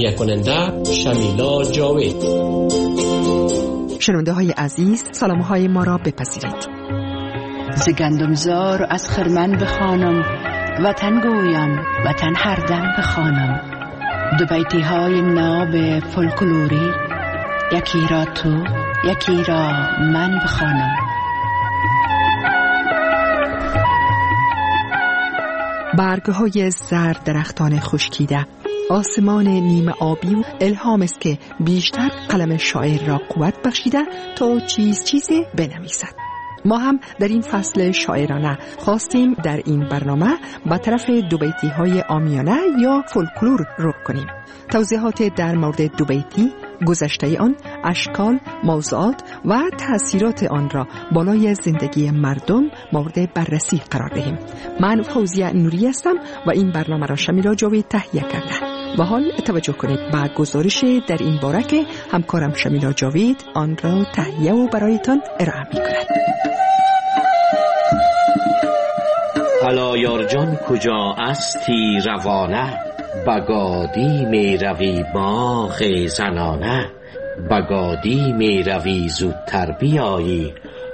تهیه کننده شمیلا جاوید. شنونده های عزیز، سلام های ما را بپذیرید. ز گندمزار از خرمن بخوانم، وطن گویم وطن هر دم بخوانم. دو بیتی های ناب فولکلوری، یکی را تو یکی را من بخوانم. برگ‌های زرد درختان خشکیده، آسمان نیمه آبی و الهام است که بیشتر قلم شاعر را قوت بخشیده تا چیزی بنویسد. ما هم در این فصل شاعرانه خواستیم در این برنامه به طرف دو بیتی های عامیانه یا فولکلور رو کنیم. توضیحات در مورد دو بیتی، گذشته آن، اشکال، موضوعات و تأثیرات آن را بالای زندگی مردم مورد بررسی قرار دهیم. من فوزیه نوری هستم و این برنامه را شمیلا جاوید تهیه کرده. و حال توجه کنید به گزارش در این باره که همکارم شمیلا جاوید آن را تهیه و برایتان ارائه می‌کند. حالا یارجان کجا استی روانه، بگادی می روی باغ زنانه. بگادی می روی زودتر بیایی،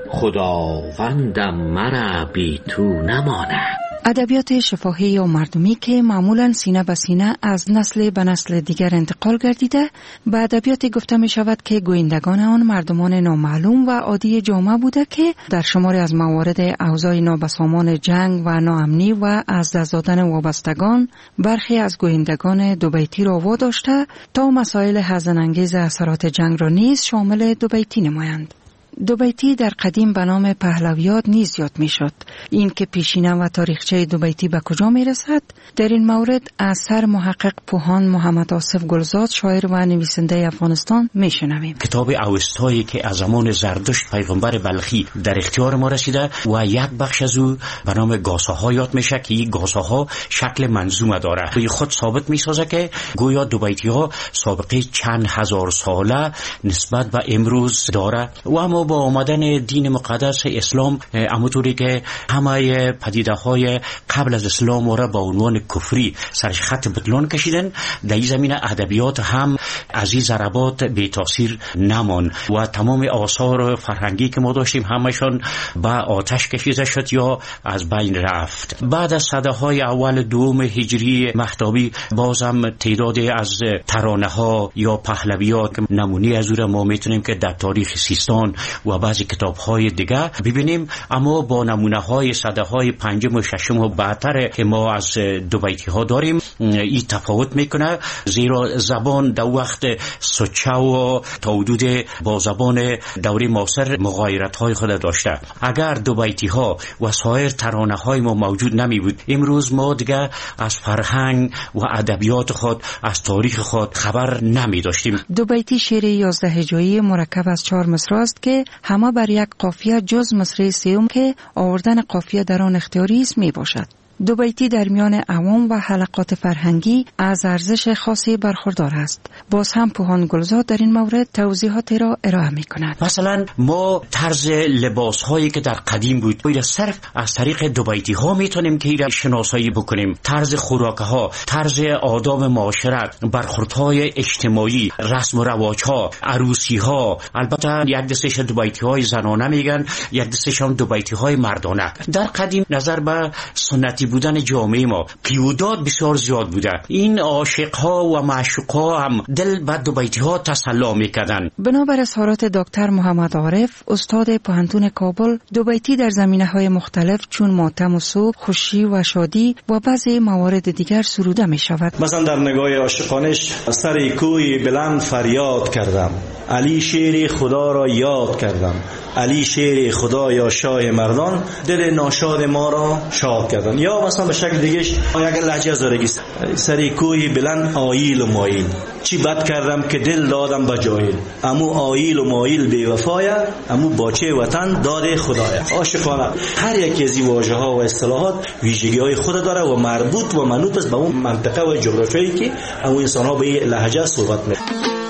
خداوندم مرا بی تو نمانه. ادبیات شفاهی یا مردمی که معمولاً سینه به سینه از نسل به نسل دیگر انتقال گردیده، به ادبیات گفته می شود که گویندگان آن مردمان نامعلوم و عادی جامعه بوده که در شماری از موارد اوضاع نابسامان جنگ و ناامنی و از دست دادن وابستگان برخی از گویندگان دو بیتی را واداشته تا مسائل حزن انگیز اثرات جنگ را نیز شامل دو بیتی نمایند. دو بیتی در قدیم به نام پهلویات نیز یاد می شد. این که پیشینه و تاریخچه دو بیتی به کجا می رسد؟ در این مورد از سر محقق پوهان محمد آصف گلزاد، شاعر و نویسنده افغانستان می شنویم. کتاب اوستایی که از زمان زردشت پیغمبر بلخی در اختیار ما رسیده و یک بخش از او به نام گاساها یاد میشه که این گاساها شکل منظومه داره. به خود ثابت می سازه که گویا دو بیتی ها سابقه چند هزار ساله نسبت به امروز داره. و اما با آمدن دین مقدس اسلام، همونطوری که همه پدیده های قبل از اسلام را با عنوان کفری سرش خط بطلان کشیدن، در این زمینه ادبیات هم از این ضربات بی تاثیر نمان و تمام آثار فرهنگی که ما داشتیم همشان به آتش کشیده شد یا از بین رفت. بعد از سده های اول دوم هجری مهتابی بازم تعدادی از ترانه ها یا پهلویات نمونه از او ما میتونیم که در تاریخ سیستان و بعضی کتاب‌های دیگه ببینیم، اما با نمونه‌های سده‌های پنجم و ششم و بعدتر که ما از دو بیتی ها داریم این تفاوت میکنه، زیرا زبان در وقت سوچه و تا حدود با زبان دوره معاصر مغایرت‌های خود داشته. اگر دو بیتی ها و سایر ترانه‌های ما موجود نمی بود، امروز ما دیگه از فرهنگ و ادبیات خود، از تاریخ خود خبر نمی داشتیم. دو بیتی شعر 11 هجایی مرکب از 4 مصرع است که همه بر یک قافیه جز مصرع سوم که آوردن قافیه در آن اختیاری است می باشد. دو بیتی در میان عوام و حلقات فرهنگی از ارزش خاصی برخوردار است. باز هم پوهان گلزاد در این مورد توضیحاتی را ارائه می کند. مثلا ما طرز لباس هایی که در قدیم بود باید صرف از طریق دو بیتی ها میتونیم که ایرا شناسایی بکنیم. طرز خوراک ها، طرز آداب معاشرت، برخورد های اجتماعی، رسم و رواج ها، عروسی ها. البته یک دستش دو بیتی های زنانه میگن، یک دستش هم دو بیتی های مردانه. در قدیم نظر به سنتی بودن جامعه ما قیودات بسیار زیاد بوده. این عاشق‌ها و معشوق‌ها هم دل به دو بیتی‌ها تسلا می‌کردن. بنابر اظهارات دکتر محمد عارف، استاد پوهنتون کابل، دو بیتی در زمینه‌های مختلف چون ماتم و صبح، خوشی و شادی و بعضی موارد دیگر سروده می‌شود. مثلا در نگاه عاشقانش سر کوی بلند فریاد کردم، علی شیر خدا را یاد کردم، علی شیر خدا یا شاه مردان، دل ناشاد ما را شاد کردن. یا مثلا به شکل دیگهش یک لهجه زارگی، سری کوی بلند آیل و مایل، چی بد کردم که دل دادم به جاهل، امو آیل و مایل بی وفایه، امو باچه وطن داد خدایه. عاشقانه هر یک از این واژه ها و اصطلاحات ویژگی های خود داره و مربوط و منوط است به اون منطقه و جغرافیایی که امو انسان ها به این لهجه صحبت میکنن.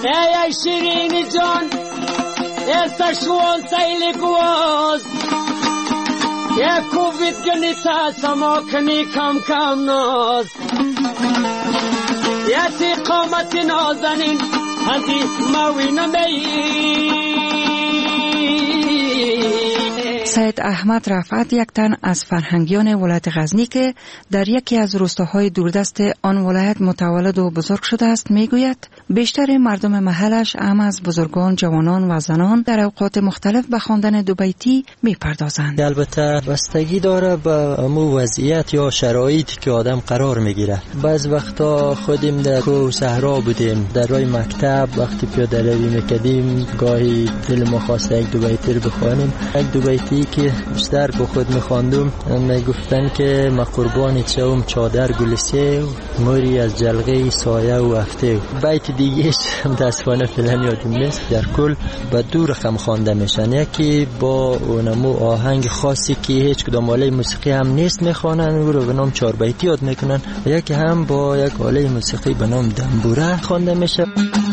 ای شیرین جان استشوان سیل گواز یک کووید گنیتا سما کنی کم کم ناز یتی قامت نازنین هزی موینمی. سید احمد رفعت یک تن از فرهنگیان ولایت غزنی که در یکی از روستاهای دوردست آن ولایت متولد و بزرگ شده است میگوید بیشتر مردم محلش هم از بزرگان، جوانان و زنان در اوقات مختلف به خواندن دوبیتی میپردازند. البته بستگی داره به امو وضعیت یا شرایطی که آدم قرار میگیره. بعض وقتا خودیم در کوه صحرا بودیم، در راه مکتب وقتی پیاده روی میکردیم گاهی دل ما خواسته یک دوبیتی رو بخوانیم. یک دوبیتی که بیشتر با خود میخواندم میگفتن که ما قربان چوم چادر گلسه و موری از جلغه سایه و هفته. بیت دیگهش متاسفانه فعلا یادم نیست. در کل به دو رقم خوانده میشن، یکی با اونمو آهنگ خاصی که هیچ کدام آله موسیقی هم نیست میخوانن او رو به نام چهار بیتی یاد میکنن، و یکی هم با یک آله موسیقی به نام دنبوره خوانده میشه.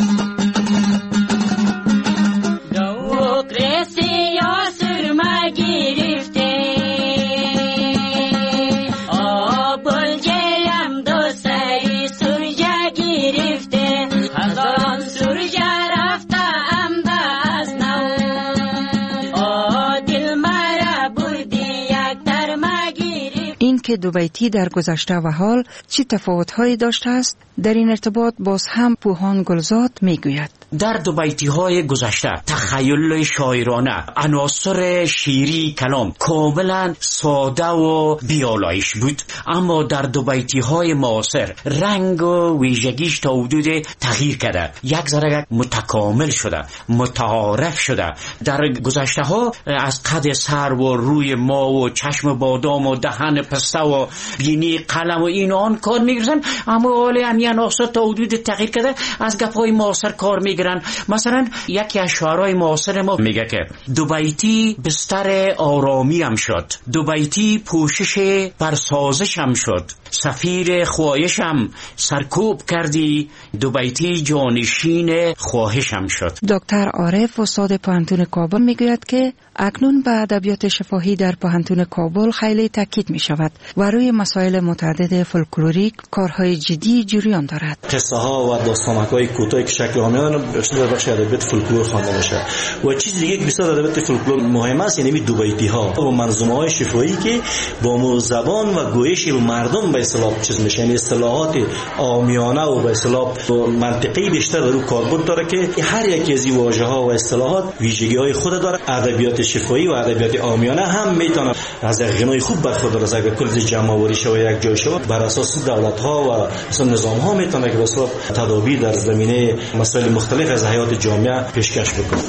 که دوبیتی در گذشته و حال چه تفاوت‌هایی داشته است، در این ارتباط باز هم پوهان گلزاد میگوید در دوبیتی‌های گذشته تخیل شاعرانه، عناصر شیری کلام کاملا ساده و بیالایش بود، اما در دوبیتی‌های معاصر رنگ و ویژگیش تا حدود تغییر کرده، یک ذره متکامل شده، متعارف شده. در گذشته‌ها از قد سر و روی ما و چشم بادام و دهن پسته و بینی قلم و این آن کار می‌گیرن، اما حالا همین عناصر تا حدود تغییر کرده، از گپ‌های معاصر کار می‌گیرن. مثلا یکی از شاعرای معاصر ما میگه که دوبیتی بستر آرامی هم شد، دوبیتی پوشش پرسازش هم شد، سفیر خواهشم سرکوب کردی، دوبیتی جانشین خواهشم شد. دکتر عارف استاد پوهنتون کابل میگوید که اکنون به ادبیات شفاهی در پوهنتون کابل خیلی تاکید می شود و روی مسائل متعدد فولکلوریک کارهای جدی جریان دارد. قصه ها و داستانک‌های کوتاهی که شکل عامیانه بیشتر در بخش ادبیات فولکلور خوانده میشه. و چیز دیگه که بسیار در ادبیات فولکلور مهم است یعنی دوبیتی ها و منظومه های شفاهی که با زبان و گویش مردم به اصطلاح چیز میشه، یعنی اصطلاحات عامیانه و به اصطلاح منطقی بیشتر در کاربرد داره که هر یک از این واژه ها و اصطلاحات ویژگی های خود داره. ادبیات شفاهی و ادبیات عامیانه هم میتونه از غنای خوب برخوردار از اگر کل جمع آوری شود یک جای شود، بر اساس دولت ها و اصلا نظام ها میتونه که مثلا تدابیر در زمینه مسائل مختلف از حیات جامعه پیشکش بکنه.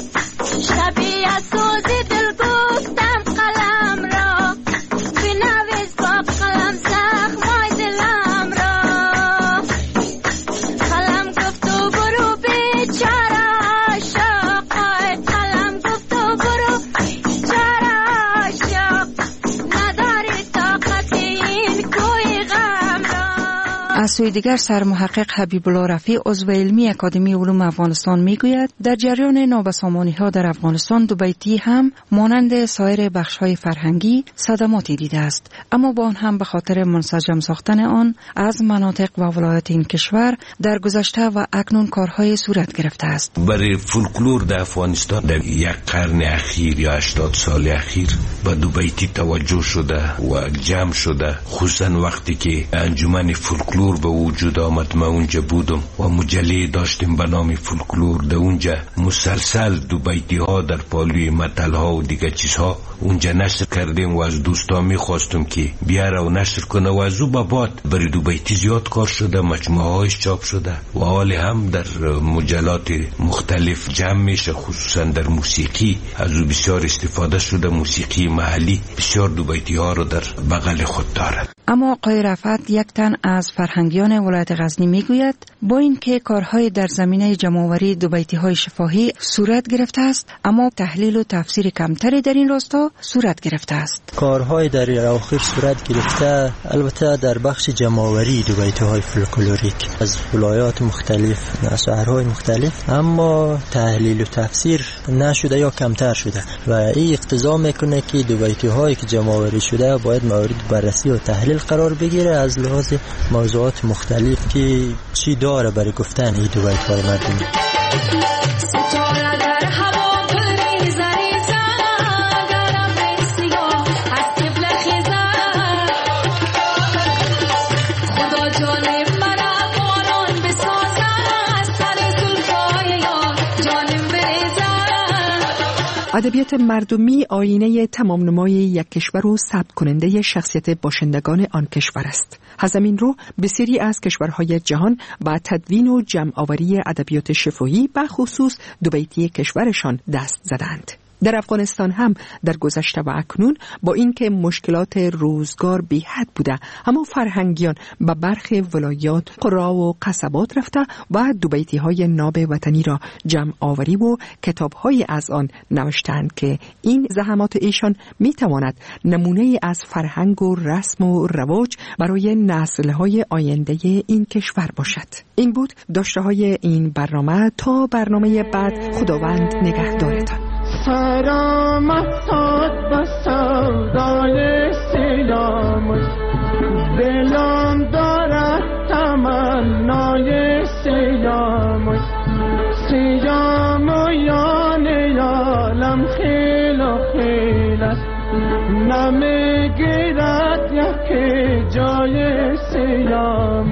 شبیه سوزی دل گفتم قلم را بنویس با قلم زخمای دلم را، قلم گفت و برو بیچاره عاشق، قلم گفت و برو بیچاره عاشق، نداری طاقت این کوی غم را. از سوی دیگر سرمحقق حبیب الله رفیع عضو علمی اکادمی علوم افغانستان میگوید در جریان نابسامانی ها در افغانستان دوبیتی هم مانند سایر بخش های فرهنگی صدماتی دیده است، اما با آن هم به خاطر منسجم ساختن آن از مناطق و ولایات این کشور در گذشته و اکنون کارهای صورت گرفته است. برای فولکلور در افغانستان در یک قرن اخیر یا 80 سال اخیر به دوبیتی توجه شده و جمع شده، خصوصا وقتی که انجمن فولکلور به وجود آمد. ما اونجا بودم و مجله داشتیم به نام فولکلور، در اونجا مسلسل دوبیتی ها در پالوی متل ها و دیگه چیزها اونجا نشر کردیم و از دوستان میخواستم که بیاره و نشر کنه و از او به بعد برای دوبیتی زیاد کار شده، مجموعه هایش چاپ شده و حال هم در مجلات مختلف جمع میشه، خصوصا در موسیقی از او بسیار استفاده شده. موسیقی محلی بسیار دوبیتی ها رو در بغل خود دارد. اما آقای رفعت یک تن از فرهنگیان ولایت غزنی میگوید با اینکه کارهای در زمینه جمع‌آوری دوبیتی‌های شفاهی صورت گرفته است، اما تحلیل و تفسیر کمتری در این راستا صورت گرفته است. کارهای در اواخر صورت گرفته، البته در بخش جمع‌آوری دوبیتی‌های فولکلوریک از ولایات مختلف، از شهرهای مختلف، اما تحلیل و تفسیر نشده یا کمتر شده و این اقتضا میکنه که دوبیتی‌هایی که جمع‌آوری شده باید مورد بررسی و تحلیل قرار بگیره از لحاظ موضوعات بیت مختلف که چی داره برای گفتن این دو بیت های مردمی. ادبیات مردمی آینه تمام نمای یک کشور و ثبت کننده شخصیت باشندگان آن کشور است. همین رو بسیاری از کشورهای جهان با تدوین و جمع آوری ادبیات شفاهی به خصوص دو بیتی کشورشان دست زدند. در افغانستان هم در گذشته و اکنون با اینکه مشکلات روزگار بی حد بوده، اما فرهنگیان به برخی ولایات، قرا و قصبات رفته و دو بیتی های ناب وطنی را جمع آوری و کتاب های از آن نوشتند که این زحمات ایشان می تواند نمونه از فرهنگ و رسم و رواج برای نسل های آینده این کشور باشد. این بود داشته های این برنامه. تا برنامه بعد، خداوند نگهدارتان. سلامت ساد با سودای سیامش، دلم دارد تمنای سیامش. سیام و یان یالم خیل و خیل است، نمیگیرد یکی جای سیام.